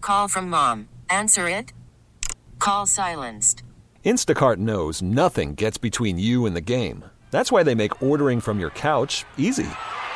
Call from mom. Answer it. Call silenced. Instacart knows nothing gets between you and the game. That's why they make ordering from your couch easy.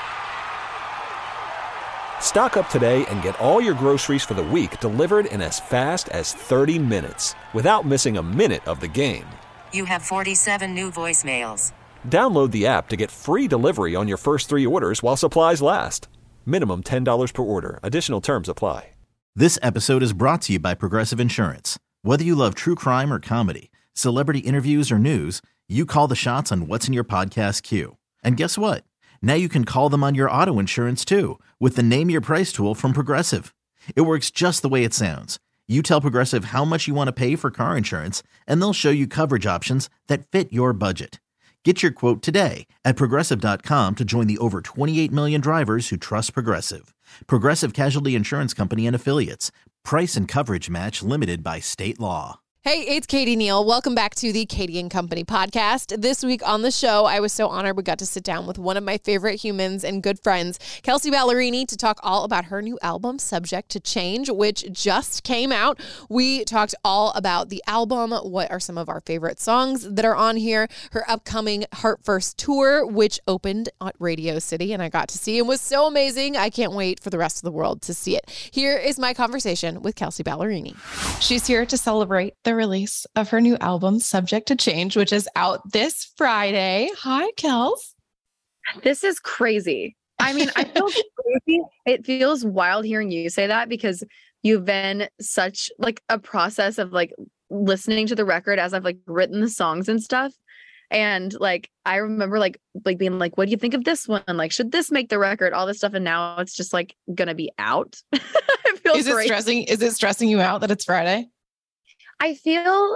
Stock up today and get all your groceries for the week delivered in as fast as 30 minutes without missing a minute of the game. You have 47 new voicemails. Download the app to get free delivery on your first 3 orders while supplies last. Minimum $10 per order. Additional terms apply. This episode is brought to you by Progressive Insurance. Whether you love true crime or comedy, celebrity interviews or news, you call the shots on what's in your podcast queue. And guess what? Now you can call them on your auto insurance too with the Name Your Price tool from Progressive. It works just the way it sounds. You tell Progressive how much you want to pay for car insurance, and they'll show you coverage options that fit your budget. Get your quote today at Progressive.com to join the over 28 million drivers who trust Progressive. Progressive Casualty Insurance Company and Affiliates. Price and coverage match limited by state law. Hey, it's Katie Neal. Welcome back to the Katie and Company podcast. This week on the show, I was so honored we got to sit down with one of my favorite humans and good friends, Kelsea Ballerini, to talk all about her new album, Subject to Change, which just came out. We talked all about the album, what are some of our favorite songs that are on here, her upcoming Heart First tour, which opened at Radio City, and I got to see and was so amazing. I can't wait for the rest of the world to see it. Here is my conversation with Kelsea Ballerini. She's here to celebrate the release of her new album, Subject to Change, which is out this Friday. Hi, Kels. This is crazy. I mean, I feel crazy. It feels wild hearing you say that because you've been such like a process of like listening to the record as I've like written the songs and stuff. And like, I remember like being like, what do you think of this one? Like, should this make the record? All this stuff. And now it's just like going to be out. It feels Is it stressing you out that it's Friday? I feel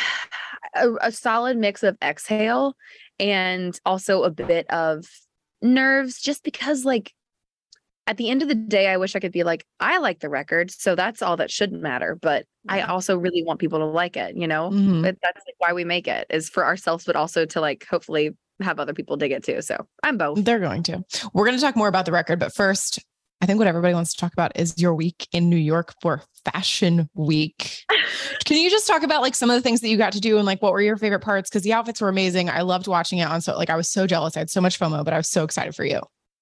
a solid mix of exhale and also a bit of nerves just because like at the end of the day, I wish I could be like, I like the record. So that's all that shouldn't matter. But I also really want people to like it, you know, that's like why we make it is for ourselves, but also to like, hopefully have other people dig it too. So I'm both. They're going to. We're going to talk more about the record. But first, I think what everybody wants to talk about is your week in New York for Fashion Week. Can you just talk about like some of the things that you got to do and like what were your favorite parts? Because the outfits were amazing. I loved watching it on. So like I was so jealous. I had so much FOMO, but I was so excited for you.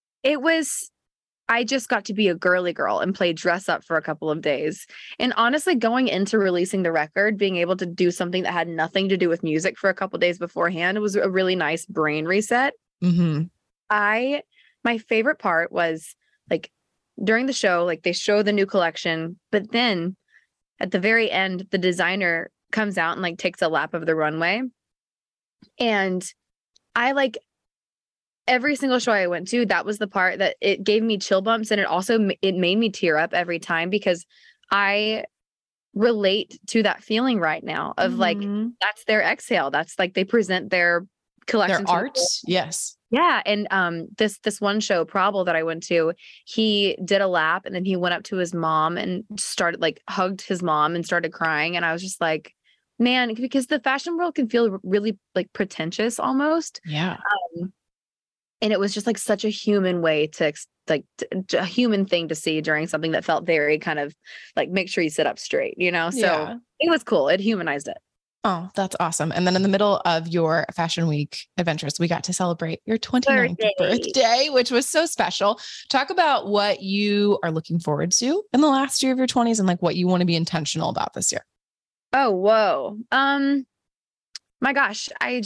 I just got to be a girly girl and play dress up for a couple of days. And honestly, going into releasing the record, being able to do something that had nothing to do with music for a couple of days beforehand, it was a really nice brain reset. Mm-hmm. My favorite part was like during the show, like they show the new collection, but then at the very end, the designer comes out and like takes a lap of the runway. And I like every single show I went to, that was the part that it gave me chill bumps. And it made me tear up every time because I relate to that feeling right now of like, that's their exhale. That's like, they present their collection. Their art. Yes. Yeah. And this one show, Probable, that I went to, he did a lap and then he went up to his mom and started like hugged his mom and started crying. And I was just like, man, because the fashion world can feel really like pretentious almost. Yeah. And it was just like such a human way to a human thing to see during something that felt very kind of like, make sure you sit up straight, you know? So It was cool. It humanized it. Oh, that's awesome. And then in the middle of your Fashion Week adventures, we got to celebrate your 29th birthday, which was so special. Talk about what you are looking forward to in the last year of your 20s and like what you want to be intentional about this year. Oh, whoa. My gosh, I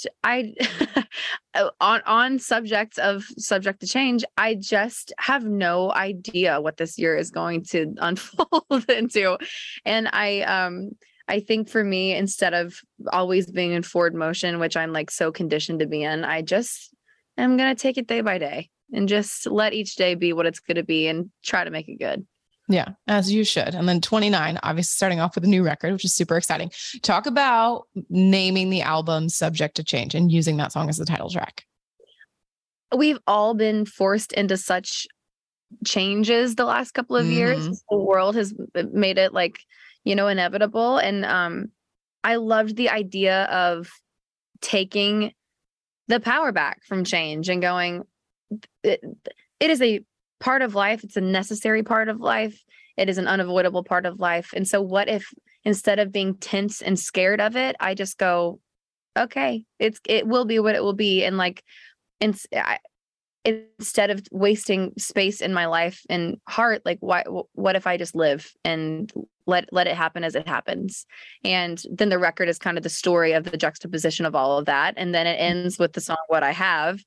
on subject to change, I just have no idea what this year is going to unfold into. And I think for me, instead of always being in forward motion, which I'm like so conditioned to be in, I'm going to take it day by day and just let each day be what it's going to be and try to make it good. Yeah, as you should. And then 29, obviously starting off with a new record, which is super exciting. Talk about naming the album Subject to Change and using that song as the title track. We've all been forced into such changes the last couple of years. The world has made it like, you know, inevitable. And I loved the idea of taking the power back from change and going, it is a part of life. It's a necessary part of life. It is an unavoidable part of life. And so what if instead of being tense and scared of it, I just go, okay, it will be what it will be. And like, instead of wasting space in my life and heart, like what if I just live and let it happen as it happens? And then the record is kind of the story of the juxtaposition of all of that. And then it ends with the song What I Have,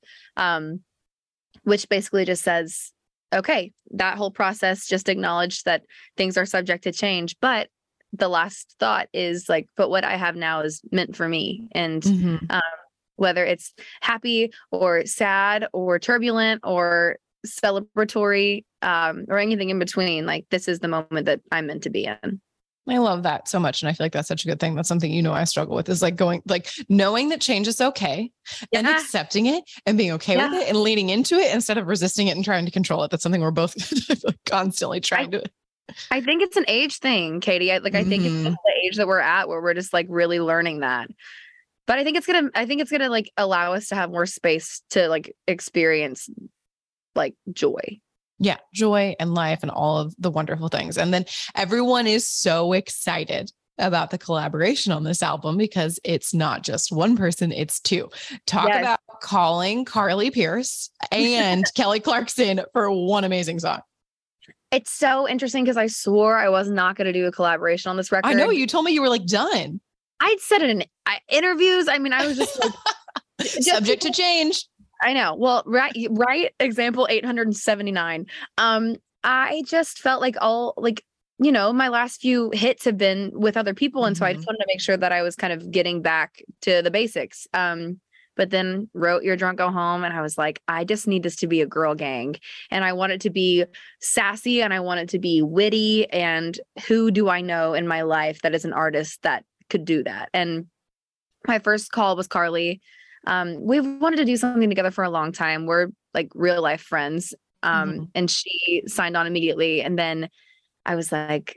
which basically just says, okay, that whole process just acknowledged that things are subject to change. But the last thought is like, but what I have now is meant for me. And whether it's happy or sad or turbulent or celebratory, or anything in between, like this is the moment that I'm meant to be in. I love that so much. And I feel like that's such a good thing. That's something, I struggle with, is like knowing that change is okay and accepting it and being okay with it and leaning into it instead of resisting it and trying to control it. That's something we're both constantly trying to. I think it's an age thing, Katie. I think it's just the age that we're at where we're just like really learning that. But I think it's gonna like allow us to have more space to like experience like joy. Yeah. Joy and life and all of the wonderful things. And then everyone is so excited about the collaboration on this album because it's not just one person, it's two. Talk about calling Carly Pearce and Kelly Clarkson for one amazing song. It's so interesting because I swore I was not going to do a collaboration on this record. I know, you told me you were like done. I'd said it in interviews. I mean, I was just like subject to change. I know. Well, right. Example 879. I just felt like my last few hits have been with other people. And so I just wanted to make sure that I was kind of getting back to the basics. But then wrote You're Drunk, Go Home. And I was like, I just need this to be a girl gang. And I want it to be sassy and I want it to be witty. And who do I know in my life that is an artist that could do that? And my first call was Carly. We've wanted to do something together for a long time. We're like real life friends. And she signed on immediately. And then I was like,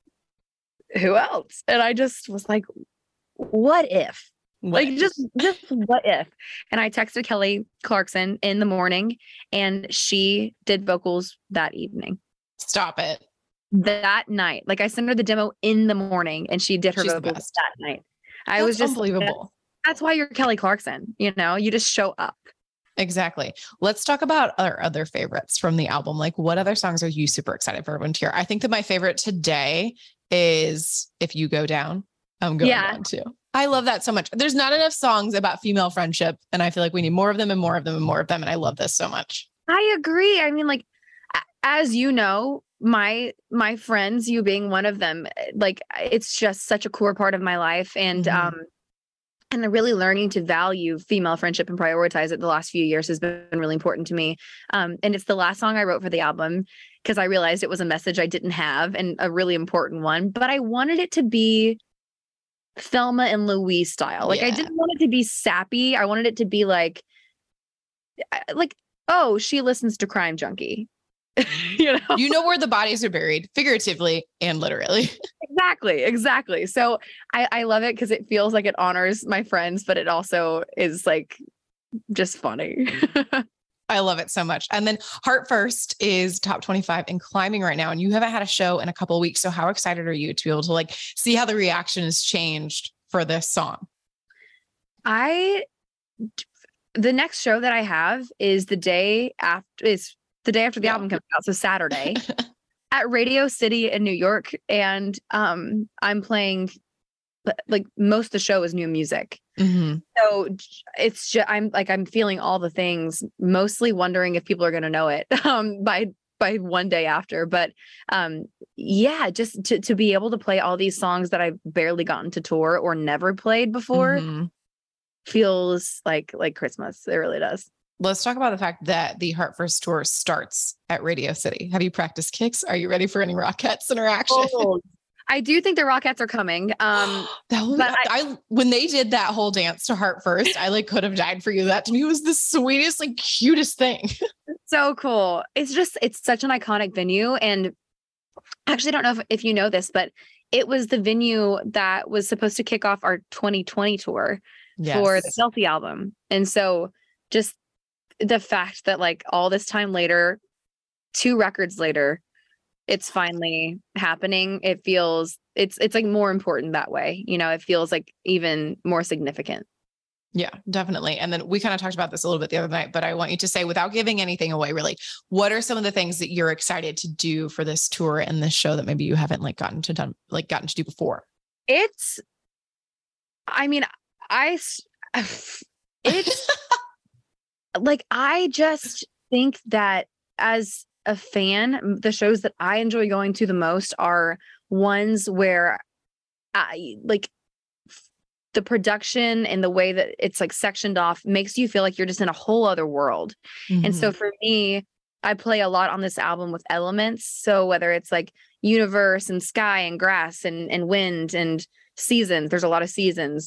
who else? And I just was like, what if? Like just what if? And I texted Kelly Clarkson in the morning and she did vocals that evening. Stop it. That night. Like I sent her the demo in the morning and she did her vocals that night. I was just unbelievable. That's why you're Kelly Clarkson. You just show up. Exactly. Let's talk about our other favorites from the album. Like what other songs are you super excited for everyone to hear? I think that my favorite today is If You Go Down, I'm Going Down Too. I love that so much. There's not enough songs about female friendship. And I feel like we need more of them and more of them and more of them. And I love this so much. I agree. I mean, like, as you know, my friends, you being one of them, like, it's just such a core part of my life. And, and really learning to value female friendship and prioritize it the last few years has been really important to me. And it's the last song I wrote for the album because I realized it was a message I didn't have and a really important one, but I wanted it to be Thelma and Louise style. Like I didn't want it to be sappy. I wanted it to be like, oh, she listens to Crime Junkie. You know where the bodies are buried, figuratively and literally. Exactly. So I love it because it feels like it honors my friends, but it also is like just funny. I love it so much. And then Heart First is top 25 and climbing right now. And you haven't had a show in a couple of weeks. So how excited are you to be able to like see how the reaction has changed for this song? The next show that I have is the day after the album comes out. So Saturday at Radio City in New York. And I'm playing like most of the show is new music. So it's just, I'm feeling all the things, mostly wondering if people are going to know it by one day after. But just to be able to play all these songs that I've barely gotten to tour or never played before feels like Christmas. It really does. Let's talk about the fact that the Heart First tour starts at Radio City. Have you practiced kicks? Are you ready for any Rockettes interaction? Oh, I do think the Rockettes are coming. When they did that whole dance to Heart First, I like could have died for you. That to me was the sweetest, like cutest thing. So cool. It's such an iconic venue. And actually, I don't know if you know this, but it was the venue that was supposed to kick off our 2020 tour for the Kelsey album. And so just the fact that like all this time later, 2 records later, it's finally happening, it feels it's like more important that way. You know, it feels like even more significant. Yeah, definitely. And then we kind of talked about this a little bit the other night, but I want you to say, without giving anything away, really, what are some of the things that you're excited to do for this tour and this show that maybe you haven't gotten to do before? It's like, I just think that as a fan, the shows that I enjoy going to the most are ones where the production and the way that it's like sectioned off makes you feel like you're just in a whole other world. Mm-hmm. And so for me, I play a lot on this album with elements. So whether it's like universe and sky and grass and wind and seasons, there's a lot of seasons.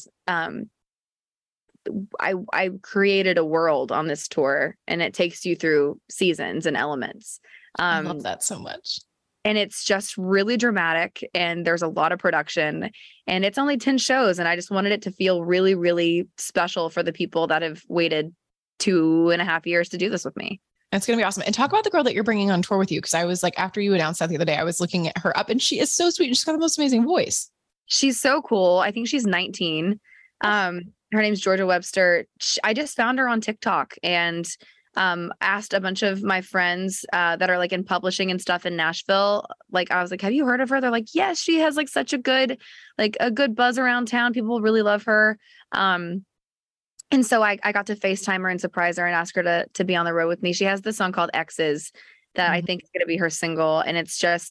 I created a world on this tour, and it takes you through seasons and elements. I love that so much. And it's just really dramatic, and there's a lot of production, and it's only 10 shows. And I just wanted it to feel really, really special for the people that have waited 2.5 years to do this with me. It's going to be awesome. And talk about the girl that you're bringing on tour with you. Cause I was like, after you announced that the other day, I was looking at her up, and she is so sweet. She's got the most amazing voice. She's so cool. I think she's 19. Her name's Georgia Webster. I just found her on TikTok and asked a bunch of my friends that are like in publishing and stuff in Nashville. Like, I was like, have you heard of her? They're like, yes, she has like such a good buzz around town. People really love her. And so I got to FaceTime her and surprise her and ask her to be on the road with me. She has this song called X's that I think is going to be her single. And it's just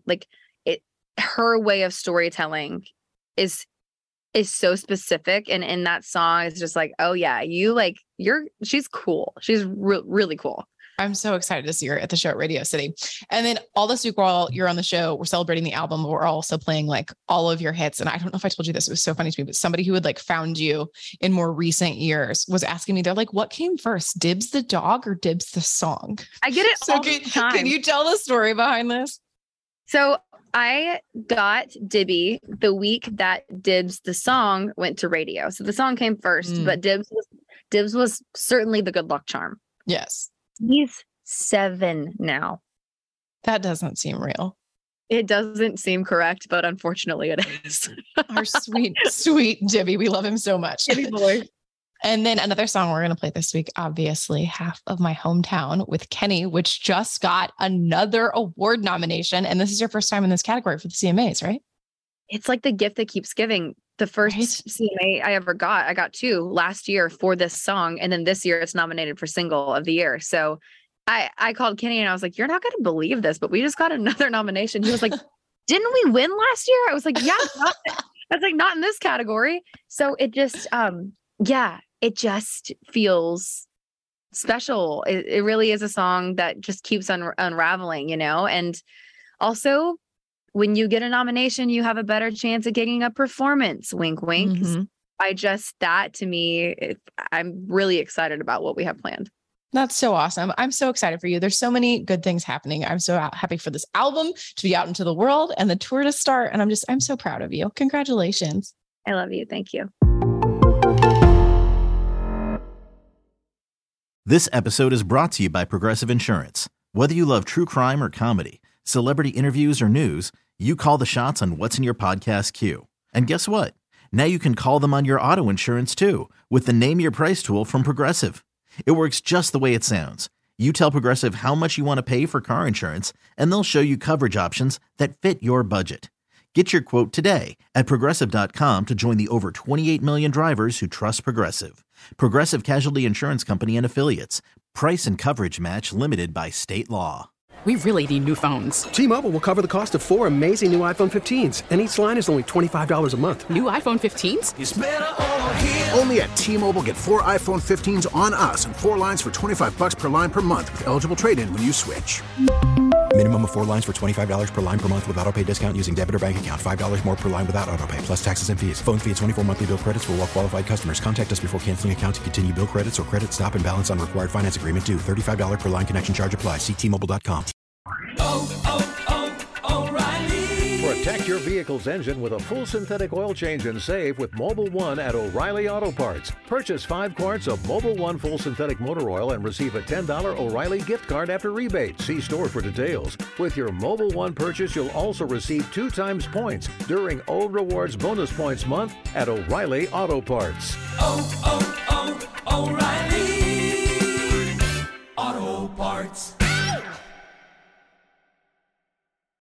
her way of storytelling is so specific. And in that song, it's just like, oh yeah, she's cool. She's really cool. I'm so excited to see her at the show at Radio City. And then all this week while you're on the show, we're celebrating the album, but we're also playing like all of your hits. And I don't know if I told you this, it was so funny to me, but somebody who had like found you in more recent years was asking me, they're like, what came first, Dibs the dog or Dibs the song? I get it all the time. Can you tell the story behind this? So I got Dibby the week that Dibs the song went to radio. So the song came first, but Dibs was certainly the good luck charm. Yes. He's 7 now. That doesn't seem real. It doesn't seem correct, but unfortunately it is. Our sweet, sweet Dibby. We love him so much. Dibby boy. And then another song we're going to play this week, obviously, Half of My Hometown with Kenny, which just got another award nomination. And this is your first time in this category for the CMAs, right? It's like the gift that keeps giving. The first CMA I ever got, I got 2 last year for this song. And then this year it's nominated for Single of the Year. So I called Kenny and I was like, you're not going to believe this, but we just got another nomination. He was like, didn't we win last year? I was like, yeah, that's like not in this category. So it just, it just feels special. It really is a song that just keeps unraveling, you know? And also when you get a nomination, you have a better chance of getting a performance. Wink, wink. Mm-hmm. That to me, I'm really excited about what we have planned. That's so awesome. I'm so excited for you. There's so many good things happening. I'm so happy for this album to be out into the world and the tour to start. And I'm so proud of you. Congratulations. I love you. Thank you. This episode is brought to you by Progressive Insurance. Whether you love true crime or comedy, celebrity interviews or news, you call the shots on what's in your podcast queue. And guess what? Now you can call them on your auto insurance too with the Name Your Price tool from Progressive. It works just the way it sounds. You tell Progressive how much you want to pay for car insurance, and they'll show you coverage options that fit your budget. Get your quote today at Progressive.com to join the over 28 million drivers who trust Progressive. Progressive Casualty Insurance Company and Affiliates. Price and coverage match limited by state law. We really need new phones. T-Mobile will cover the cost of 4 amazing new iPhone 15s, and each line is only $25 a month. New iPhone 15s? It's better over here. Only at T-Mobile, get 4 iPhone 15s on us and 4 lines for $25 per line per month with eligible trade-in when you switch. Minimum of 4 lines for $25 per line per month with autopay discount using debit or bank account. $5 more per line without autopay, plus taxes and fees. Phone fee at 24 monthly bill credits for well-qualified customers. Contact us before canceling account to continue bill credits or credit stop and balance on required finance agreement due. $35 per line connection charge applies. See T-Mobile.com. O'Reilly. Protect your vehicle's engine with a full synthetic oil change and save with Mobil 1 at O'Reilly Auto Parts. Purchase 5 quarts of Mobil 1 full synthetic motor oil and receive a $10 O'Reilly gift card after rebate. See store for details. With your Mobil 1 purchase, you'll also receive 2 times points during O Rewards Bonus Points Month at O'Reilly Auto Parts. O'Reilly Auto Parts.